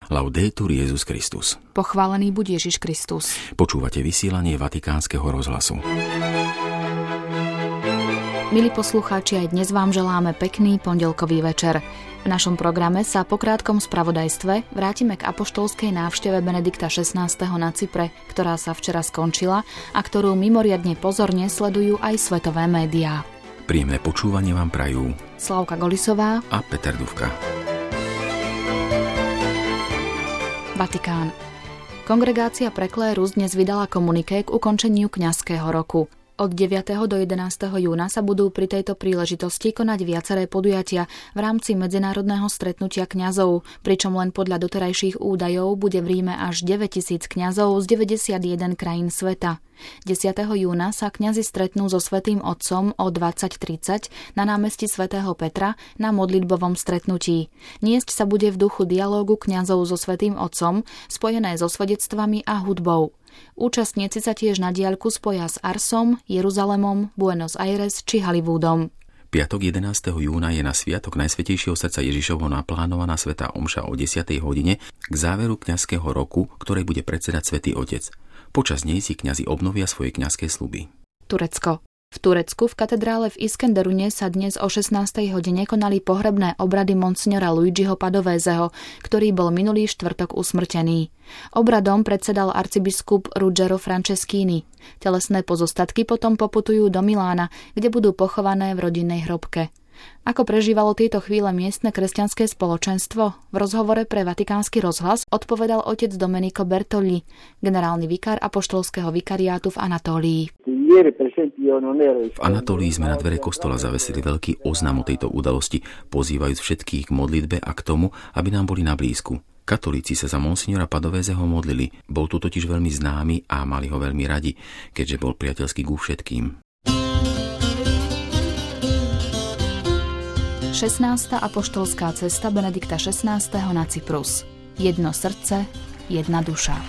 Laudetur Jesus Christus. Pochválený buď Ježiš Kristus. Počúvate vysielanie Vatikánskeho rozhlasu. Milí poslucháči, aj dnes vám želáme pekný pondelkový večer. V našom programe sa po krátkom spravodajstve vrátime k apoštolskej návšteve Benedikta XVI. Na Cypre, ktorá sa včera skončila a ktorú mimoriadne pozorne sledujú aj svetové médiá. Príjemné počúvanie vám prajú Slavka Golisová a Peter Dufka. Vatikán. Kongregácia pre klérus dnes vydala komuniké k ukončeniu kňazského roku. Od 9. do 11. júna sa budú pri tejto príležitosti konať viaceré podujatia v rámci medzinárodného stretnutia kňazov, pričom len podľa doterajších údajov bude v Ríme až 9 000 kňazov z 91 krajín sveta. 10. júna sa kňazi stretnú so Svätým Otcom o 20:30 na námestí svätého Petra na modlitbovom stretnutí. Niesť sa bude v duchu dialógu kňazov so Svätým Otcom, spojené so svedectvami a hudbou. Účastníci sa tiež na diaľku spoja s Arsom, Jeruzalemom, Buenos Aires či Hollywoodom. Piatok 11. júna je na sviatok Najsvätejšieho srdca Ježišovho naplánovaná svätá omša o 10. hodine k záveru kňazského roku, ktorej bude predsedať Svätý Otec. Počas nej si kňazi obnovia svoje kňazské sľuby. Turecko. V Turecku v katedrále v Iskenderune sa dnes o 16. hodine konali pohrebné obrady monsignora Luigiho Padovézeho, ktorý bol minulý štvrtok usmrtený. Obradom predsedal arcibiskup Ruggero Franceschini. Telesné pozostatky potom poputujú do Milána, kde budú pochované v rodinnej hrobke. Ako prežívalo tieto chvíle miestne kresťanské spoločenstvo? V rozhovore pre Vatikánsky rozhlas odpovedal otec Domenico Bertolli, generálny vikár apoštolského vikariátu v Anatólii. V Anatólii sme na dvere kostola zavesili veľký oznam o tejto udalosti, pozývajúc všetkých k modlitbe a k tomu, aby nám boli na blízku. Katolíci sa za monsignora Padovézeho modlili, bol tu totiž veľmi známy a mali ho veľmi radi, keďže bol priateľský ku všetkým. 16. apoštolská cesta Benedikta XVI. Na Cyprus. Jedno srdce, jedna duša.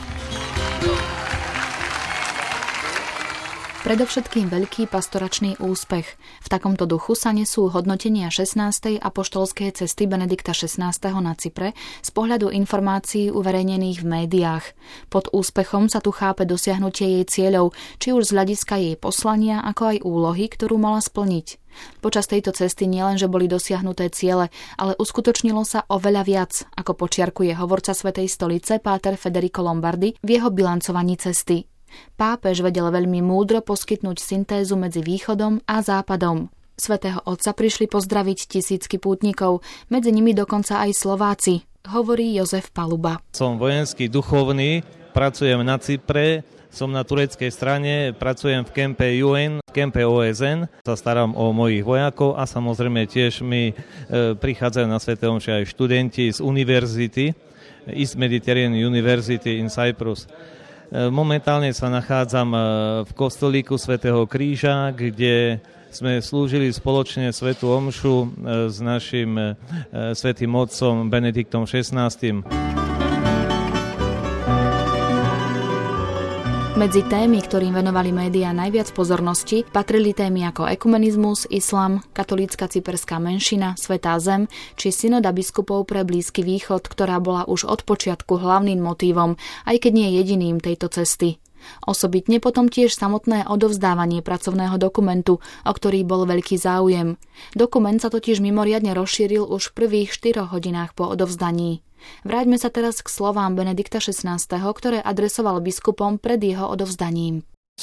Predovšetkým veľký pastoračný úspech. V takomto duchu sa nesú hodnotenia 16. apoštolskej cesty Benedikta XVI. Na Cypre z pohľadu informácií uverejnených v médiách. Pod úspechom sa tu chápe dosiahnutie jej cieľov, či už z hľadiska jej poslania, ako aj úlohy, ktorú mala splniť. Počas tejto cesty nielenže boli dosiahnuté ciele, ale uskutočnilo sa oveľa viac, ako počiarkuje hovorca Svätej stolice páter Federico Lombardi v jeho bilancovaní cesty. Pápež vedel veľmi múdro poskytnúť syntézu medzi východom a západom. Svätého Otca prišli pozdraviť tisícky pútnikov, medzi nimi dokonca aj Slováci, hovorí Jozef Paluba. Som vojenský duchovný, pracujem na Cypre, som na tureckej strane, pracujem v kempe UN, v kempe OSN, sa starám o mojich vojakov a samozrejme tiež mi prichádzajú na sväté omše aj študenti z univerzity, East Mediterranean University in Cyprus. Momentálne sa nachádzam v kostolíku Svätého Kríža, kde sme slúžili spoločne svätú omšu s našim svätým otcom Benediktom XVI. Medzi témy, ktorým venovali médiá najviac pozornosti, patrili témy ako ekumenizmus, islám, katolícka cyperská menšina, Svätá zem či synoda biskupov pre Blízky východ, ktorá bola už od počiatku hlavným motívom, aj keď nie jediným tejto cesty. Osobitne potom tiež samotné odovzdávanie pracovného dokumentu, o ktorý bol veľký záujem. Dokument sa totiž mimoriadne rozšíril už v prvých 4 hodinách po odovzdaní. Vráťme sa teraz k slovám Benedikta XVI., ktoré adresoval biskupom pred jeho odovzdaním.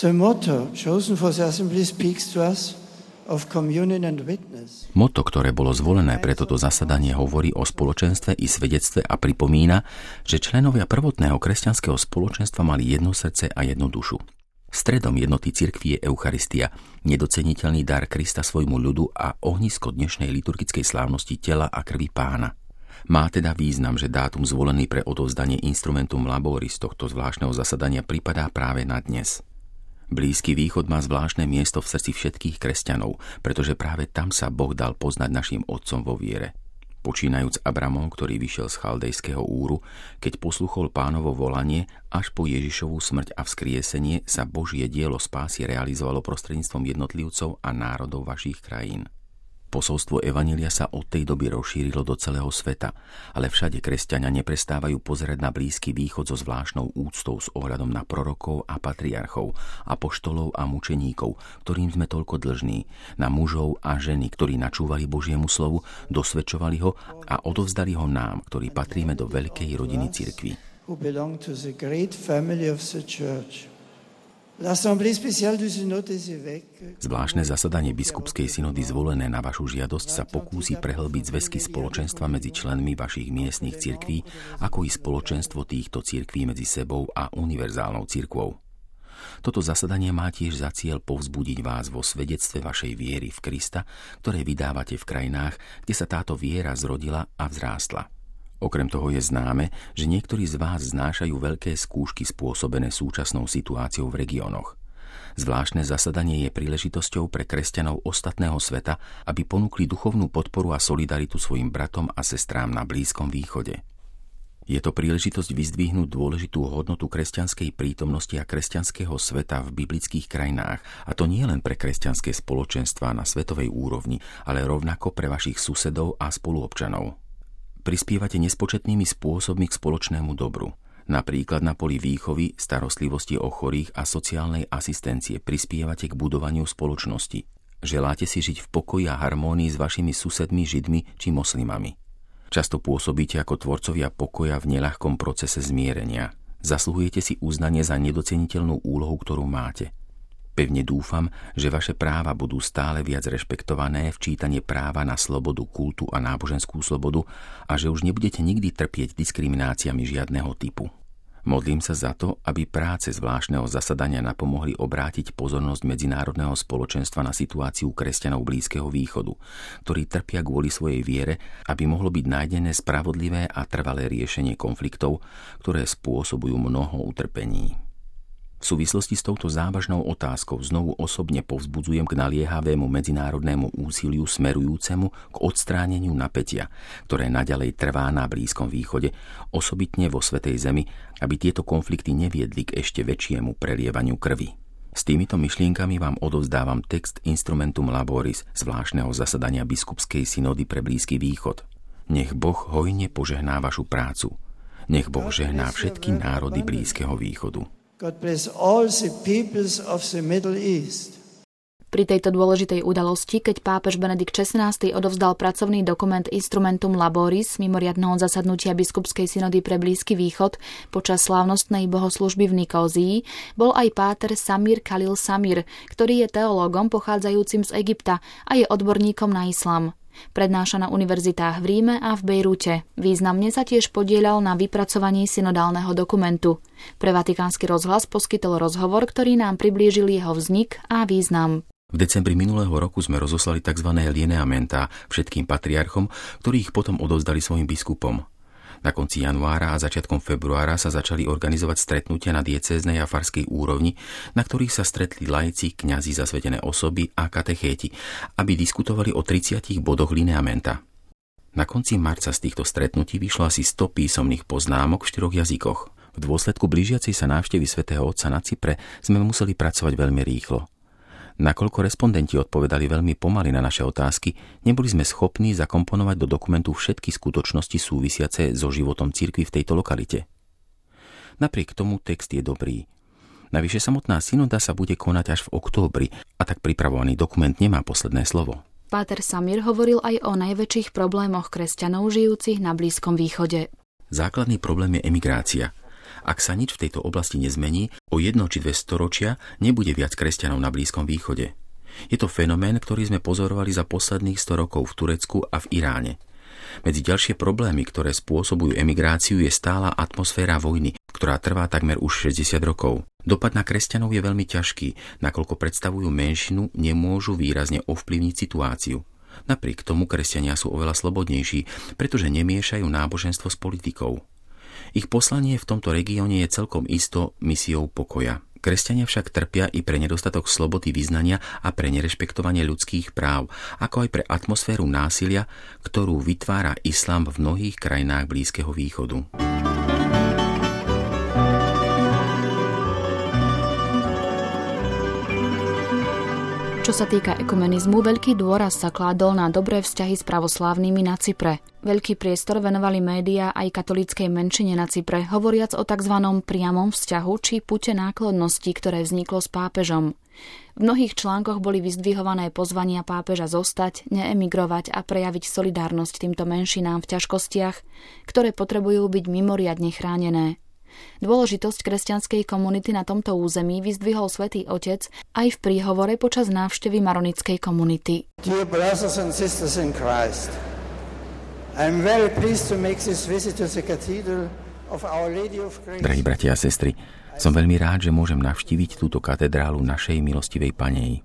Motto, ktoré bolo zvolené pre toto zasadanie, hovorí o spoločenstve i svedectve a pripomína, že členovia prvotného kresťanského spoločenstva mali jedno srdce a jednu dušu. Stredom jednoty cirkvi je Eucharistia, nedoceniteľný dar Krista svojmu ľudu a ohnisko dnešnej liturgickej slávnosti tela a krvi Pána. Má teda význam, že dátum zvolený pre odovzdanie instrumentum laboris tohto zvláštneho zasadania pripadá práve na dnes. Blízky východ má zvláštne miesto v srdci všetkých kresťanov, pretože práve tam sa Boh dal poznať našim otcom vo viere. Počínajúc Abramom, ktorý vyšiel z Chaldejského Úru, keď posluchol Pánovo volanie, až po Ježišovú smrť a vzkriesenie sa Božie dielo spásy realizovalo prostredníctvom jednotlivcov a národov vašich krajín. Posolstvo evanjelia sa od tej doby rozšírilo do celého sveta, ale všade kresťania neprestávajú pozerať na Blízky východ so zvláštnou úctou s ohľadom na prorokov a patriarchov, apoštolov a mučeníkov, ktorým sme toľko dlžní, na mužov a ženy, ktorí načúvali Božiemu slovu, dosvedčovali ho a odovzdali ho nám, ktorí patríme do veľkej rodiny cirkvi. Zvláštne zasadanie biskupskej synody zvolené na vašu žiadosť sa pokúsi prehlbiť zväzky spoločenstva medzi členmi vašich miestnych cirkví, ako i spoločenstvo týchto cirkví medzi sebou a univerzálnou cirkvou. Toto zasadanie má tiež za cieľ povzbudiť vás vo svedectve vašej viery v Krista, ktoré vydávate v krajinách, kde sa táto viera zrodila a vzrástla. Okrem toho je známe, že niektorí z vás znášajú veľké skúšky spôsobené súčasnou situáciou v regiónoch. Zvláštne zasadanie je príležitosťou pre kresťanov ostatného sveta, aby ponúkli duchovnú podporu a solidaritu svojim bratom a sestrám na Blízkom východe. Je to príležitosť vyzdvihnúť dôležitú hodnotu kresťanskej prítomnosti a kresťanského sveta v biblických krajinách, a to nie len pre kresťanské spoločenstvá na svetovej úrovni, ale rovnako pre vašich susedov a spoluobčanov. Prispievate nespočetnými spôsobmi k spoločnému dobru. Napríklad na poli výchovy, starostlivosti o chorých a sociálnej asistencie prispievate k budovaniu spoločnosti. Želáte si žiť v pokoji a harmónii s vašimi susedmi, židmi či moslimami. Často pôsobíte ako tvorcovia pokoja v neľahkom procese zmierenia. Zasluhujete si uznanie za nedoceniteľnú úlohu, ktorú máte. Pevne dúfam, že vaše práva budú stále viac rešpektované, včítanie práva na slobodu kultu a náboženskú slobodu a že už nebudete nikdy trpieť diskrimináciami žiadneho typu. Modlím sa za to, aby práce zvláštneho zasadania napomohli obrátiť pozornosť medzinárodného spoločenstva na situáciu kresťanov Blízkeho východu, ktorí trpia kvôli svojej viere, aby mohlo byť nájdené spravodlivé a trvalé riešenie konfliktov, ktoré spôsobujú mnoho utrpení. V súvislosti s touto závažnou otázkou znovu osobne povzbudzujem k naliehavému medzinárodnému úsiliu smerujúcemu k odstráneniu napätia, ktoré naďalej trvá na Blízkom východe, osobitne vo Svätej Zemi, aby tieto konflikty neviedli k ešte väčšiemu prelievaniu krvi. S týmito myšlienkami vám odovzdávam text Instrumentum Laboris zvláštneho zasadania biskupskej synody pre Blízky východ. Nech Boh hojne požehná vašu prácu. Nech Boh žehná všetky národy Blízkeho východu. God bless all the peoples of the Middle East. Pri tejto dôležitej udalosti, keď pápež Benedikt XVI odovzdal pracovný dokument Instrumentum Laboris mimoriadneho zasadnutia biskupskej synody pre Blízky východ počas slávnostnej bohoslužby v Nikózii, bol aj páter Samir Khalil Samir, ktorý je teológom pochádzajúcim z Egypta a je odborníkom na islám. Prednáša na univerzitách v Ríme a v Bejrúte. Významne sa tiež podieľal na vypracovaní synodálneho dokumentu. Pre Vatikánsky rozhlas poskytol rozhovor, ktorý nám priblížil jeho vznik a význam. V decembri minulého roku sme rozoslali tzv. Lineamenta všetkým patriarchom, ktorí ich potom odovzdali svojim biskupom. Na konci januára a začiatkom februára sa začali organizovať stretnutia na diecéznej a farskej úrovni, na ktorých sa stretli laici, kňazi, zasvetené osoby a katechéti, aby diskutovali o 30 bodoch lineamenta. Na konci marca z týchto stretnutí vyšlo asi 100 písomných poznámok v 4 jazykoch. V dôsledku blížiacej sa návštevy svätého Otca na Cypre sme museli pracovať veľmi rýchlo. Nakoľko respondenti odpovedali veľmi pomaly na naše otázky, neboli sme schopní zakomponovať do dokumentu všetky skutočnosti súvisiace so životom cirkvi v tejto lokalite. Napriek tomu text je dobrý. Navyše samotná synoda sa bude konať až v októbri a tak pripravovaný dokument nemá posledné slovo. Páter Samir hovoril aj o najväčších problémoch kresťanov žijúcich na Blízkom východe. Základný problém je emigrácia. Ak sa nič v tejto oblasti nezmení, o 1 či 2 storočia nebude viac kresťanov na Blízkom východe. Je to fenomén, ktorý sme pozorovali za posledných 100 rokov v Turecku a v Iráne. Medzi ďalšie problémy, ktoré spôsobujú emigráciu, je stála atmosféra vojny, ktorá trvá takmer už 60 rokov. Dopad na kresťanov je veľmi ťažký, nakoľko predstavujú menšinu, nemôžu výrazne ovplyvniť situáciu. Napriek tomu kresťania sú oveľa slobodnejší, pretože nemiešajú náboženstvo s politikou. Ich poslanie v tomto regióne je celkom isto misiou pokoja. Kresťania však trpia i pre nedostatok slobody vyznania a pre nerešpektovanie ľudských práv, ako aj pre atmosféru násilia, ktorú vytvára islám v mnohých krajinách Blízkeho východu. Čo sa týka ekumenizmu, veľký dôraz sa kládol na dobré vzťahy s pravoslávnymi na Cypre. Veľký priestor venovali médiá aj katolíckej menšine na Cypre, hovoriac o tzv. Priamom vzťahu či pute náklonnosti, ktoré vzniklo s pápežom. V mnohých článkoch boli vyzdvihované pozvania pápeža zostať, neemigrovať a prejaviť solidárnosť týmto menšinám v ťažkostiach, ktoré potrebujú byť mimoriadne chránené. Dôležitosť kresťanskej komunity na tomto území vyzdvihol Svätý Otec aj v príhovore počas návštevy maronickej komunity. Dear brothers and sisters in Christ, I am very pleased to make this visit to the cathedral of Our Lady of Grace. Drahí bratia a sestry, som veľmi rád, že môžem navštíviť túto katedrálu našej milostivej Paney.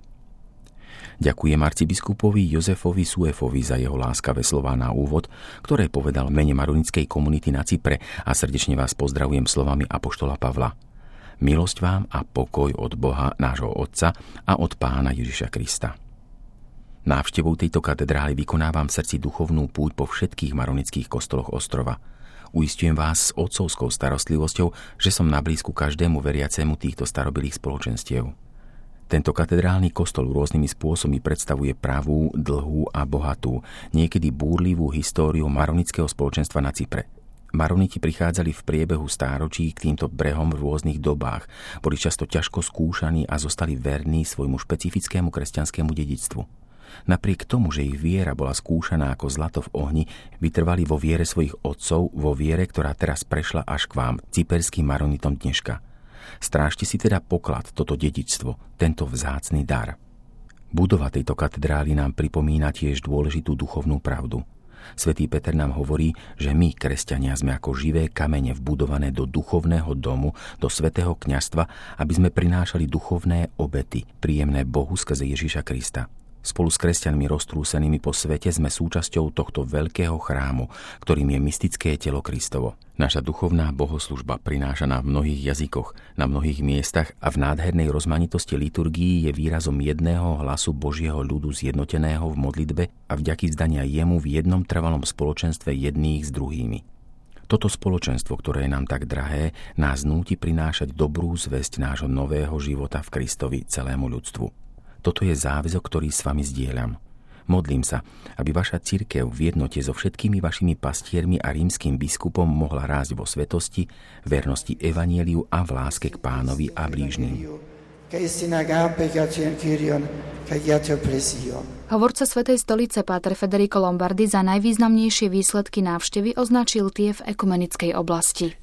Ďakujem arcibiskupovi Jozefovi Suefovi za jeho láskavé slová na úvod, ktoré povedal v mene maronickej komunity na Cypre a srdečne vás pozdravujem slovami apoštola Pavla. Milosť vám a pokoj od Boha, nášho Otca a od Pána Ježiša Krista. Návštevou tejto katedrály vykonávam v srdci duchovnú púť po všetkých maronických kostoloch ostrova. Uisťujem vás s otcovskou starostlivosťou, že som nablízku každému veriacemu týchto starobilých spoločenstiev. Tento katedrálny kostol rôznymi spôsobmi predstavuje pravú, dlhú a bohatú, niekedy búrlivú históriu maronického spoločenstva na Cypre. Maroniti prichádzali v priebehu stáročí k týmto brehom v rôznych dobách, boli často ťažko skúšaní a zostali verní svojmu špecifickému kresťanskému dedičstvu. Napriek tomu, že ich viera bola skúšaná ako zlato v ohni, vytrvali vo viere svojich otcov, vo viere, ktorá teraz prešla až k vám, cyperským maronitom dneška. Strážte si teda poklad, toto dedičstvo, tento vzácny dar. Budova tejto katedrály nám pripomína tiež dôležitú duchovnú pravdu. Svätý Peter nám hovorí, že my, kresťania, sme ako živé kamene vbudované do duchovného domu, do svätého kňazstva, aby sme prinášali duchovné obety, príjemné Bohu skrze Ježiša Krista. Spolu s kresťanmi roztrúsenými po svete sme súčasťou tohto veľkého chrámu, ktorým je mystické telo Kristovo. Naša duchovná bohoslužba, prinášaná v mnohých jazykoch, na mnohých miestach a v nádhernej rozmanitosti liturgií je výrazom jedného hlasu Božieho ľudu zjednoteného v modlitbe a vďaky vzdania jemu v jednom trvalom spoločenstve jedných s druhými. Toto spoločenstvo, ktoré je nám tak drahé, nás núti prinášať dobrú zvesť nášho nového života v Kristovi celému ľudstvu. Toto je záväzok, ktorý s vami zdieľam. Modlím sa, aby vaša cirkev v jednote so všetkými vašimi pastiermi a rímskym biskupom mohla rásť vo svetosti, vernosti evanjeliu a v láske k Pánovi a blížnym. Hovorca Svätej stolice páter Federico Lombardi za najvýznamnejšie výsledky návštevy označil tie v ekumenickej oblasti.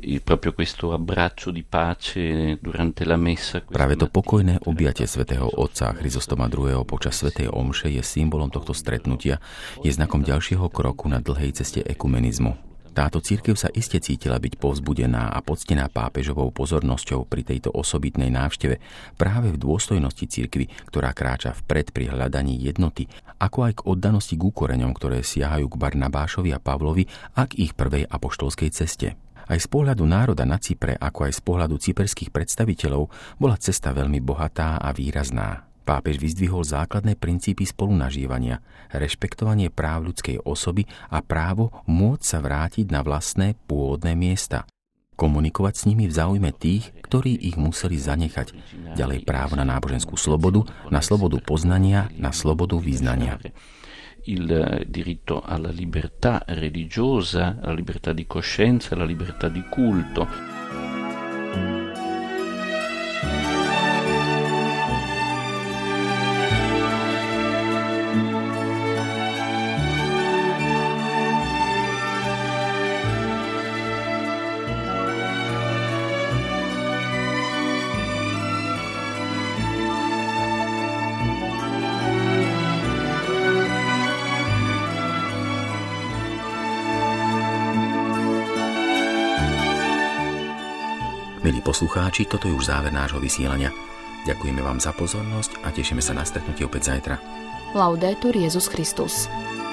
Práve to pokojné objatie svätého Otca Chryzostoma II. Počas svätej omše je symbolom tohto stretnutia, je znakom ďalšieho kroku na dlhej ceste ekumenizmu. Táto cirkev sa iste cítila byť povzbudená a poctená pápežovou pozornosťou pri tejto osobitnej návšteve práve v dôstojnosti cirkvi, ktorá kráča vpred pri hľadaní jednoty, ako aj k oddanosti k koreňom, ktoré siahajú k Barnabášovi a Pavlovi a k ich prvej apoštolskej ceste. Aj z pohľadu národa na Cypre, ako aj z pohľadu cyperských predstaviteľov, bola cesta veľmi bohatá a výrazná. Pápež vyzdvihol základné princípy spolunažívania, rešpektovanie práv ľudskej osoby a právo môcť sa vrátiť na vlastné pôvodné miesta. Komunikovať s nimi v záujme tých, ktorí ich museli zanechať. Ďalej právo na náboženskú slobodu, na slobodu poznania, na slobodu vyznania. Il diritto alla libertà religiosa, alla libertà di coscienza, alla libertà di culto. Milí poslucháči, toto je už záver nášho vysielania. Ďakujeme vám za pozornosť a tešíme sa na stretnutie opäť zajtra. Laudetur Jesus Christus.